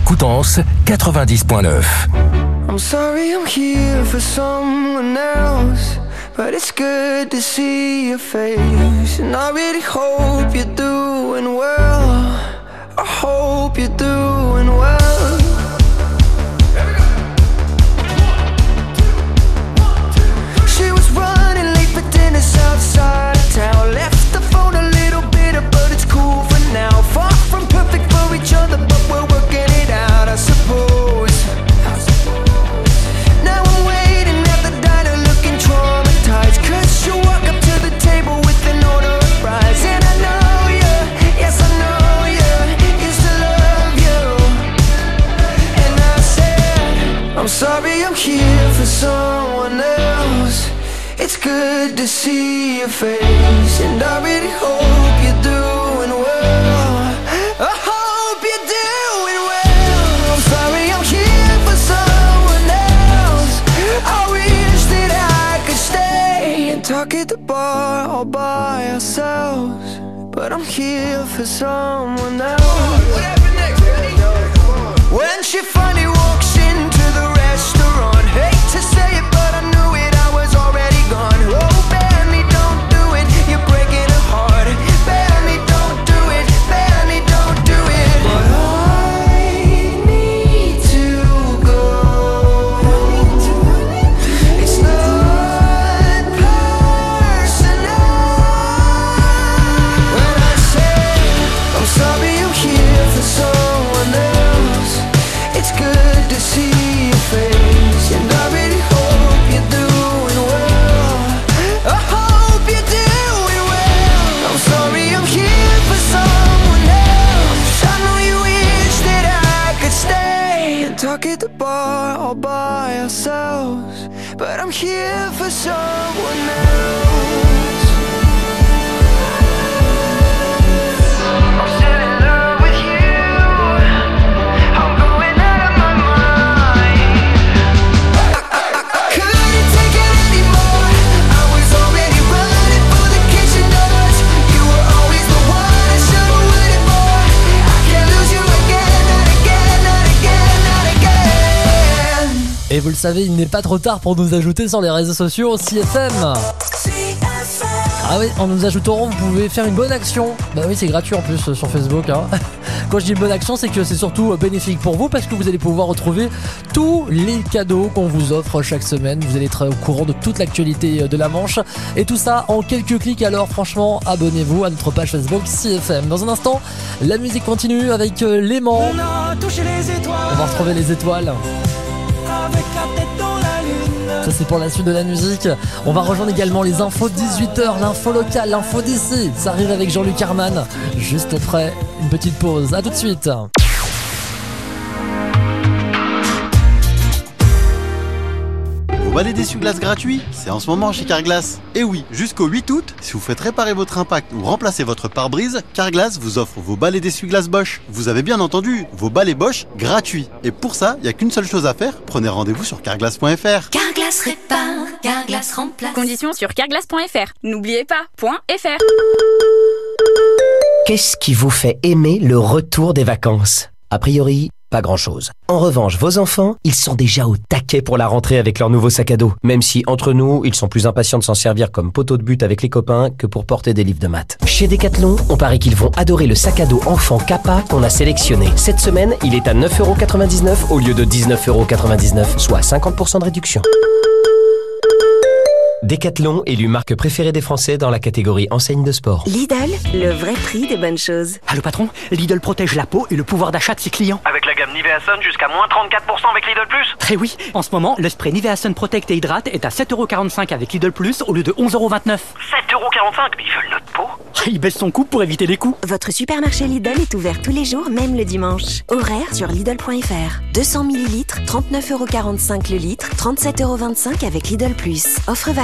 Coutances 90.9. I'm sorry I'm here for someone else, but it's good to see your face. And I really hope you're doing well. I hope you're doing well. She was running late for dinner outside of town. Left the phone a little bitter, but it's cool for now. Far from perfect for each other, but we're working it out, I suppose. Now I'm waiting at the diner looking traumatized, 'cause you walk up to the table with an order of fries. And I know you, yes I know you, used to love you. And I said, I'm sorry I'm here for someone else. It's good to see your face, and I really hope you're doing well. I hope you're doing well. I'm sorry I'm here for someone else. I wish that I could stay and talk at the bar all by ourselves, but I'm here for someone else. When she finally walks into the restaurant, hate to say it but I knew it, I was already gone. Oh Benny, don't do it, you're breaking her heart. Benny, don't do it, Benny, don't do it. But I need to go. It's not personal. When I say I'm sorry I'm here for someone else, it's good to see your face, and I really hope you're doing well. I hope you're doing well. I'm sorry I'm here for someone else. I know you wish that I could stay and talk at the bar all by ourselves, but I'm here for someone else. I'm still in love with you. I'm going out of my mind. I couldn't take it anymore. I was already running for the kitchen doors. You were always the one I should've waited for. I can't lose you again, not again, not again, not again. Et vous le savez, il n'est pas trop tard pour nous ajouter sur les réseaux sociaux CFM. Ah oui, en nous ajoutant, vous pouvez faire une bonne action. Bah oui, c'est gratuit en plus sur Facebook, hein. Quand je dis bonne action, c'est que c'est surtout bénéfique pour vous, parce que vous allez pouvoir retrouver tous les cadeaux qu'on vous offre chaque semaine. Vous allez être au courant de toute l'actualité de la Manche, et tout ça en quelques clics. Alors franchement, abonnez-vous à notre page Facebook CFM. Dans un instant, la musique continue avec l'aimant. On va retrouver les étoiles. Avec la tête dans la lune. Ça c'est pour la suite de la musique. On va rejoindre également les infos de 18h, l'info locale, l'info d'ici. Ça arrive avec Jean-Luc Herman. Juste après une petite pause. A tout de suite. Vos balais d'essuie-glace gratuits, c'est en ce moment chez Carglass. Et oui, jusqu'au 8 août, si vous faites réparer votre impact ou remplacer votre pare-brise, Carglass vous offre vos balais d'essuie-glace Bosch. Vous avez bien entendu, vos balais Bosch gratuits. Et pour ça, il n'y a qu'une seule chose à faire, prenez rendez-vous sur carglass.fr. Carglass répare, Carglass remplace. Conditions sur carglass.fr. N'oubliez pas, .fr. Qu'est-ce qui vous fait aimer le retour des vacances ? A priori, pas grand-chose. En revanche, vos enfants, ils sont déjà au taquet pour la rentrée avec leur nouveau sac à dos. Même si, entre nous, ils sont plus impatients de s'en servir comme poteau de but avec les copains que pour porter des livres de maths. Chez Decathlon, on parie qu'ils vont adorer le sac à dos enfant Kappa qu'on a sélectionné. Cette semaine, il est à 9,99€ au lieu de 19,99€, soit 50% de réduction. Decathlon, élu marque préférée des Français dans la catégorie enseigne de sport. Lidl, le vrai prix des bonnes choses. Allô patron, Lidl protège la peau et le pouvoir d'achat de ses clients. Avec la gamme Nivea Sun jusqu'à moins 34% avec Lidl Plus. Très oui, en ce moment, le spray Nivea Sun Protect et Hydrate est à 7,45€ avec Lidl Plus au lieu de 11,29€. 7,45€, mais ils veulent notre peau. Il baisse son coût pour éviter les coûts. Votre supermarché Lidl est ouvert tous les jours, même le dimanche. Horaire sur Lidl.fr. 200 ml, 39,45€ le litre, 37,25€ avec Lidl Plus. Offre valable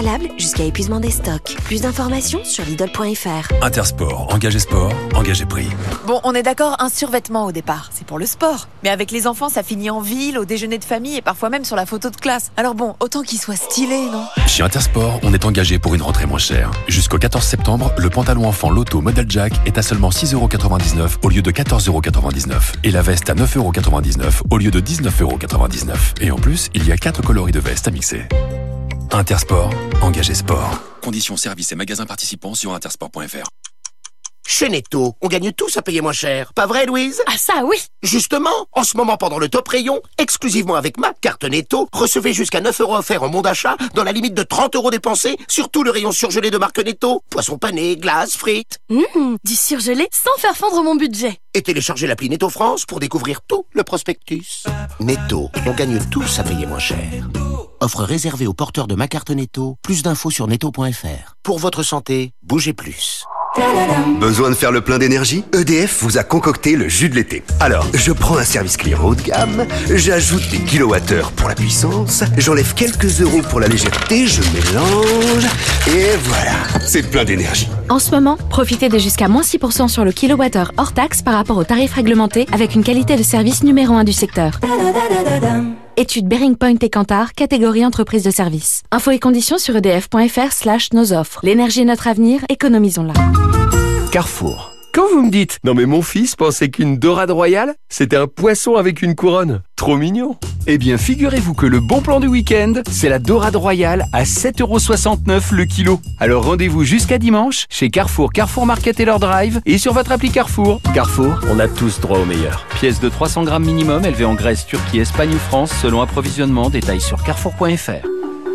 Valable jusqu'à épuisement des stocks. Plus d'informations sur Lidl.fr. Intersport, engagé sport, engagé prix. Bon, on est d'accord, un survêtement au départ, c'est pour le sport. Mais avec les enfants, ça finit en ville, au déjeuner de famille et parfois même sur la photo de classe. Alors bon, autant qu'il soit stylé, non ? Chez Intersport, on est engagé pour une rentrée moins chère. Jusqu'au 14 septembre, le pantalon enfant Lotto Model Jack est à seulement 6,99€ au lieu de 14,99€. Et la veste à 9,99€ au lieu de 19,99€. Et en plus, il y a 4 coloris de veste à mixer. Intersport, engagé sport. Conditions, services et magasins participants sur intersport.fr. Chez Netto, on gagne tous à payer moins cher. Pas vrai, Louise? Ah ça, oui. Justement, en ce moment pendant le top rayon, exclusivement avec ma carte Netto, recevez jusqu'à 9€ offerts en bon d'achat dans la limite de 30€ dépensés sur tout le rayon surgelé de marque Netto. Poissons panés, glaces, frites. Du surgelé sans faire fondre mon budget. Et téléchargez l'appli Netto France pour découvrir tout le prospectus. Netto, on gagne tous à payer moins cher. Offre réservée aux porteurs de ma carte Netto. Plus d'infos sur netto.fr. Pour votre santé, bougez plus. Besoin de faire le plein d'énergie? EDF vous a concocté le jus de l'été. Alors, je prends un service client haut de gamme, j'ajoute des kilowattheures pour la puissance, j'enlève quelques euros pour la légèreté, je mélange, et voilà, c'est plein d'énergie. En ce moment, profitez de jusqu'à moins 6% sur le kilowattheure hors taxe par rapport au tarif réglementé avec une qualité de service numéro 1 du secteur. Étude Bearing Point et Kantar, catégorie entreprise de service. Infos et conditions sur edf.fr/nos offres. L'énergie est notre avenir, économisons-la. Carrefour. Quand vous me dites « Non mais mon fils pensait qu'une dorade royale, c'était un poisson avec une couronne. Trop mignon !» Eh bien, figurez-vous que le bon plan du week-end, c'est la dorade royale à 7,69€ le kilo. Alors rendez-vous jusqu'à dimanche chez Carrefour, Carrefour Market et leur drive et sur votre appli Carrefour. Carrefour, on a tous droit au meilleur. Pièce de 300 grammes minimum, élevée en Grèce, Turquie, Espagne ou France, selon approvisionnement. Détails sur carrefour.fr.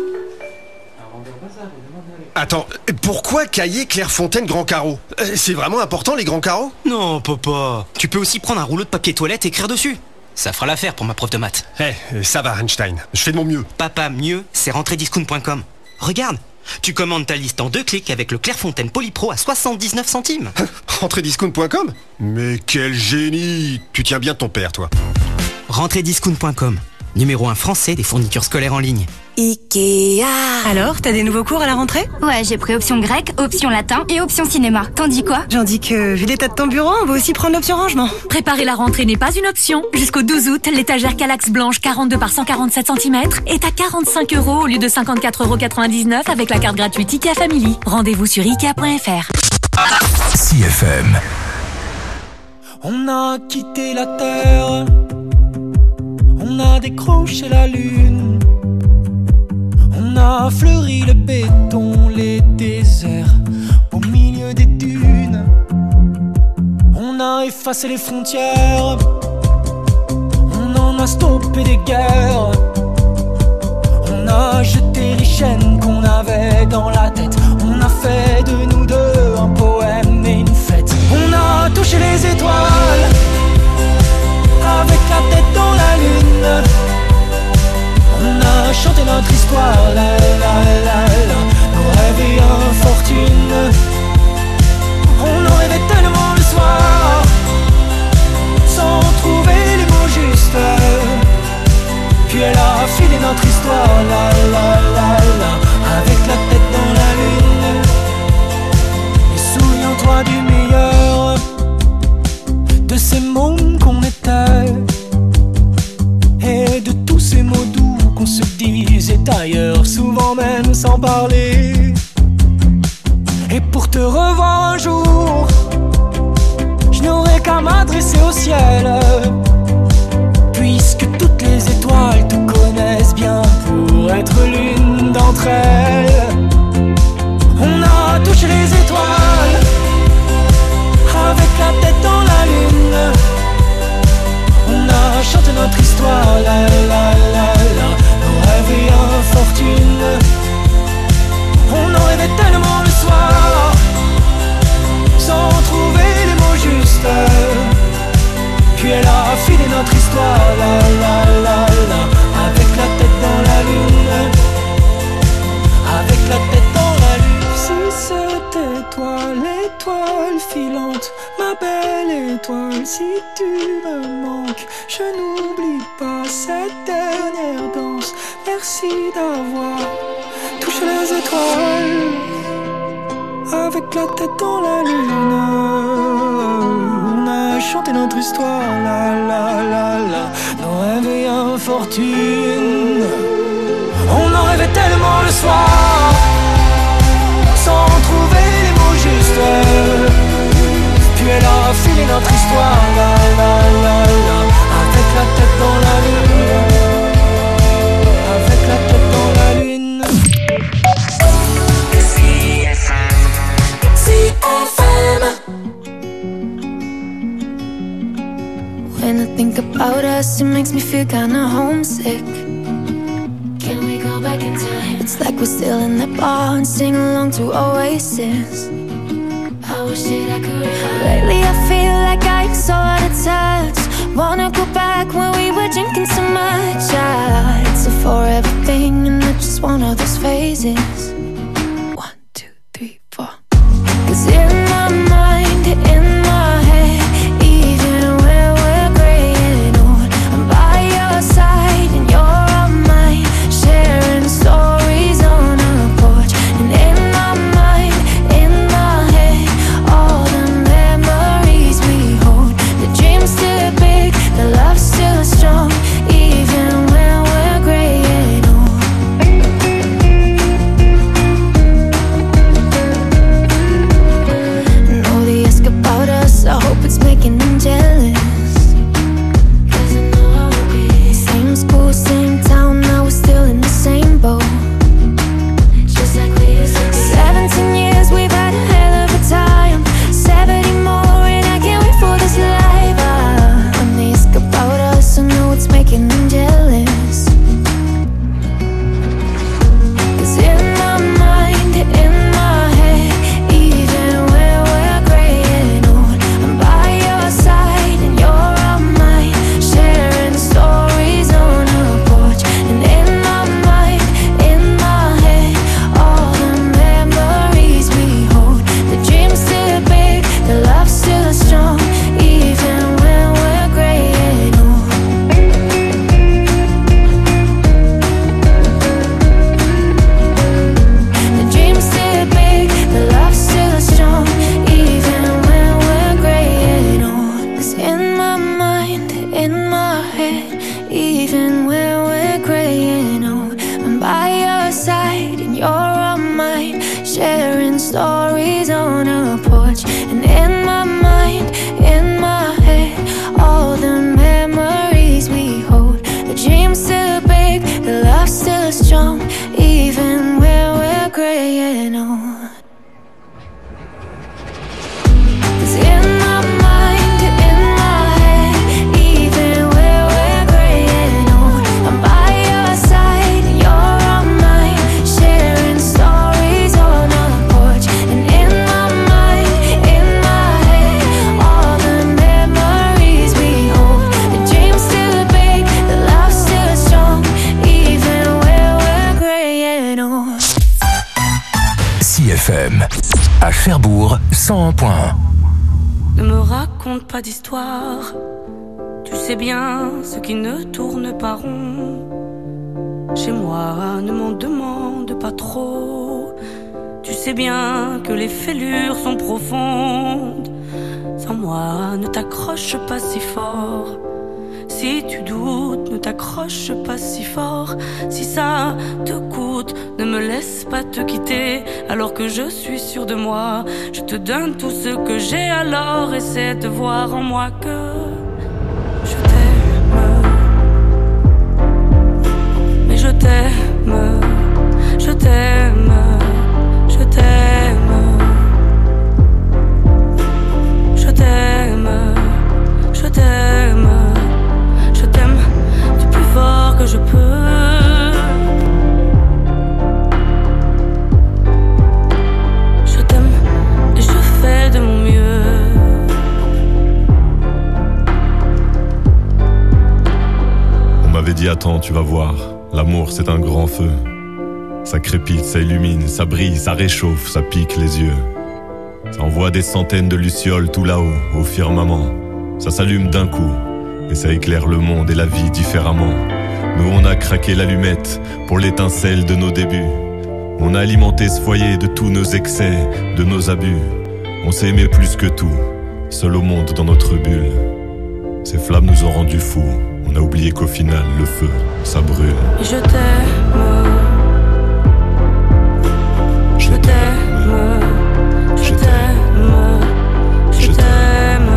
Attends, pourquoi cahier Clairefontaine Grand Carreau? C'est vraiment important les grands carreaux? Non, papa. Tu peux aussi prendre un rouleau de papier toilette et écrire dessus. Ça fera l'affaire pour ma prof de maths. Ça va Einstein, je fais de mon mieux. Papa, mieux, c'est rentrediscount.com. Regarde, tu commandes ta liste en 2 clics avec le Clairefontaine Polypro à 79 centimes. Rentrediscount.com? Mais quel génie! Tu tiens bien de ton père, toi. Rentrediscount.com, numéro 1 français des fournitures scolaires en ligne. Ikea. Alors, t'as des nouveaux cours à la rentrée? Ouais, j'ai pris option grec, option latin et option cinéma. T'en dis quoi? J'en dis que, vu l'état de ton bureau, on va aussi prendre l'option rangement. Préparer la rentrée n'est pas une option. Jusqu'au 12 août, l'étagère Calax blanche 42 par 147 cm est à 45€ au lieu de 54,99€ avec la carte gratuite IKEA Family. Rendez-vous sur Ikea.fr. 6FM. On a quitté la terre, on a décroché la lune, on a fleuri le béton, les déserts au milieu des dunes. On a effacé les frontières, on en a stoppé des guerres. On a jeté les chaînes qu'on avait dans la tête. On a fait de nous deux un poème et une fête. On a touché les étoiles avec la tête dans la lune. On a chanté notre histoire, la la la la, nos rêves et infortunes. On en rêvait tellement le soir, sans trouver les mots justes. Puis elle a filé notre histoire, la la la la, avec la tête dans la lune. Et souviens-toi du meilleur de ces mômes qu'on était, et de tous ces mots doux qu'on se disait ailleurs, souvent même sans parler. Et pour te revoir un jour, je n'aurai qu'à m'adresser au ciel, puisque toutes les étoiles te connaissent bien pour être l'une d'entre elles. On a touché les étoiles avec la tête dans la lune. On a chanté notre histoire, la la la la, nos rêves et infortunes. On en rêvait tellement le soir, sans trouver les mots justes. Puis elle a filé notre histoire, la la la la, avec la tête dans la lune. Avec la tête dans la lune. Si c'était toi l'étoile filante, ma belle étoile, si tu me manques, je n'oublie pas cette dernière danse. Merci d'avoir toucher les étoiles, avec la tête dans la lune. On a chanté notre histoire, la la la la, nos rêves et infortunes. On en rêvait tellement le soir, sans trouver les mots justes. Puis elle a filé notre histoire, la la la la, avec la tête dans la lune, avec la tête dans la lune. CFM. When I think about us, it makes me feel kinda homesick. Can we go back in time? It's like we're still in that bar and sing along to Oasis. I wish that I could. Lately I feel like I'm so out of touch. Wanna go back when we were drinking so much. It's a forever thing and I just want all those phases. 1, 2, 3, 4. 'Cause in my mind, in my head, even when we're gray and old, I'm by your side and you're on mine, sharing stories on a porch. And in my mind, in my head, all the memories we hold. The dream's still big, the love's still strong, even when we're gray and old. Know they ask about us, I hope it's making them jealous. 'Cause I know I will be. Same school, same town, now we're still in the same boat. Just like we used to be. 17 years, we've had a hell of a time. 70 more and I can't wait for this life. When they ask about us, I know it's making them jealous. 'Cause in my mind, in my head, even when we're gray and old, I'm by your side and you're on mine, sharing stories on a porch. And in my mind, in my head, all the memories we hold. The dream's still big, the love's still strong, even when we're gray and old. The dream's still big, the love's still strong, even when we're gray and old. 'Cause in my mind, in my head, even when we're gray and old, I'm by your side and you're on mine, sharing stories on a porch. And in my mind, in my head, all the memories we hold. The dream's still big, the love's still strong, even when we're gray and old. 'Cause in my mind, in my head, even when we're gray and old, I'm by your side and you're on mine, sharing stories on a porch. And in my mind, in my head, all the memories we hold. The dream's still big, the love's still strong, even when we're gray and old. CFM. À Cherbourg, 101.1. Ne me raconte pas d'histoire, tu sais bien ce qui ne tourne pas rond. Chez moi, ne m'en demande pas trop, tu sais bien que les fêlures sont profondes. Sans moi, ne t'accroche pas si fort. Si tu doutes, ne t'accroche pas si fort. Si ça te coûte, ne me laisse pas te quitter. Alors que je suis sûr de moi, je te donne tout ce que j'ai. Alors essaie de voir en moi que je t'aime. Mais je t'aime, je t'aime, je t'aime. Je t'aime, je t'aime. Je t'aime du plus fort que je peux. Je t'aime et je fais de mon mieux. On m'avait dit attends, tu vas voir, l'amour c'est un grand feu. Ça crépite, ça illumine, ça brille, ça réchauffe, ça pique les yeux. Ça envoie des centaines de lucioles tout là-haut, au firmament. Ça s'allume d'un coup, et ça éclaire le monde et la vie différemment. Nous on a craqué l'allumette pour l'étincelle de nos débuts. On a alimenté ce foyer de tous nos excès, de nos abus. On s'est aimé plus que tout, seul au monde dans notre bulle. Ces flammes nous ont rendus fous. On a oublié qu'au final, le feu, ça brûle. Je t'aime. Je t'aime. Je t'aime. Je t'aime.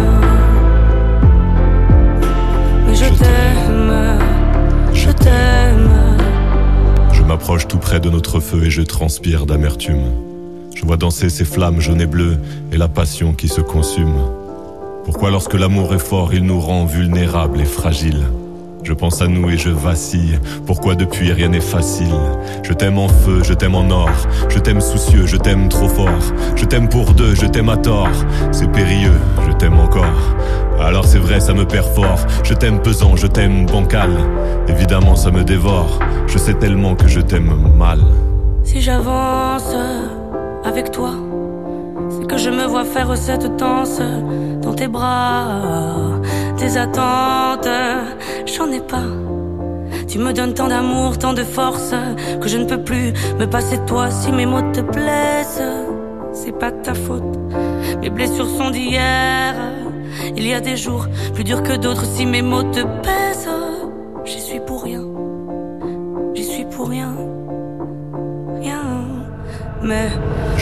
Mais je t'aime. Je t'aime. Je m'approche tout près de notre feu et je transpire d'amertume. Je vois danser ces flammes jaunes et bleues et la passion qui se consume. Pourquoi lorsque l'amour est fort, il nous rend vulnérables et fragiles? Je pense à nous et je vacille. Pourquoi depuis rien n'est facile? Je t'aime en feu, je t'aime en or. Je t'aime soucieux, je t'aime trop fort. Je t'aime pour deux, je t'aime à tort. C'est périlleux, je t'aime encore. Alors c'est vrai, ça me perd fort. Je t'aime pesant, je t'aime bancal. Évidemment ça me dévore. Je sais tellement que je t'aime mal. Si j'avance avec toi, c'est que je me vois faire cette danse dans tes bras. Tes attentes, j'en ai pas. Tu me donnes tant d'amour, tant de force, que je ne peux plus me passer de toi. Si mes mots te blessent, c'est pas de ta faute. Mes blessures sont d'hier. Il y a des jours plus durs que d'autres. Si mes mots te pèsent, j'y suis pour rien. J'y suis pour rien. Rien. Mais